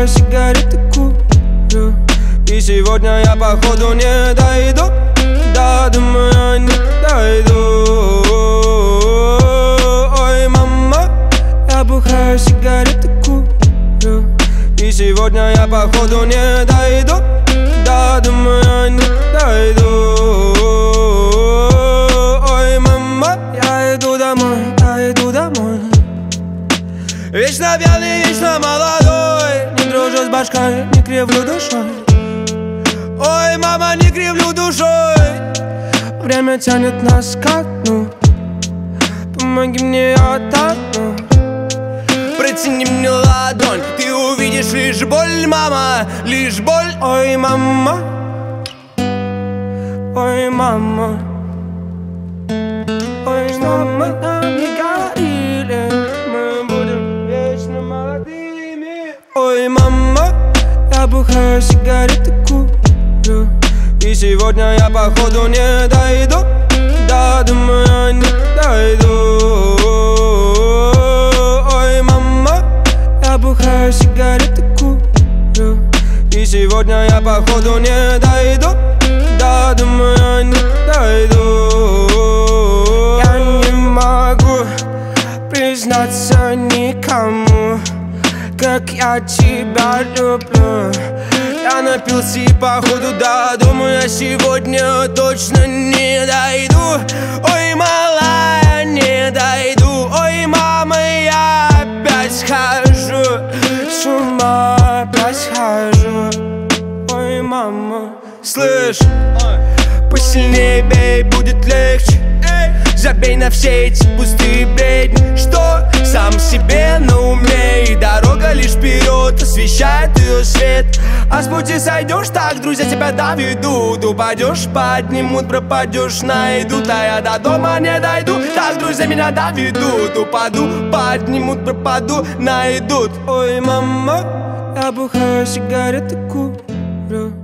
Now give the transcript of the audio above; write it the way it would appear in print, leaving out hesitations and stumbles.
бухаю, сигареты курю. И сегодня я походу не дойду. Да, думаю, не дойду. Ой, мама, я бухаю, сигареты курю. И сегодня я походу не дойду. Да, думаю, не дойду. Ой, мама, я иду домой, я иду домой. Вечно пьяный, вечно молодой. Не дрожу с башкой, не кривлю душой. Ой, мама, не кривлю душой. Время тянет нас ко дну. Помоги мне, я тону. Протяни мне ладонь, ты увидишь лишь боль, мама, лишь боль. Ой, мама, ой, мама, ой, мама, нам не говорили, мы будем вечно молодыми. Ой, мама, я бухаю, сигареты курю. И сегодня я походу не дойду. Да, думаю, не дойду. Ой, мама, я бухаю, сигареты курю. И сегодня я походу не дойду. Да, думаю, не дойду. Я не могу признаться никому, как я тебя люблю. Я напился и походу, да, думаю, я сегодня точно не дойду. Ой, малая, не дойду. Ой, мама, я опять схожу с ума, опять схожу. Ой, мама, слышь, посильнее бей, будет легче. Забей на все эти пустые бредни, что сам себе на уме. И дорога лишь вперед освещает ее свет. А с пути сойдешь, так друзья тебя доведут. Упадешь, поднимут, пропадешь, найдут. А я до дома не дойду, так друзья меня доведут. Упаду, поднимут, пропаду, найдут. Ой, мама, я бухаю, сигареты курю.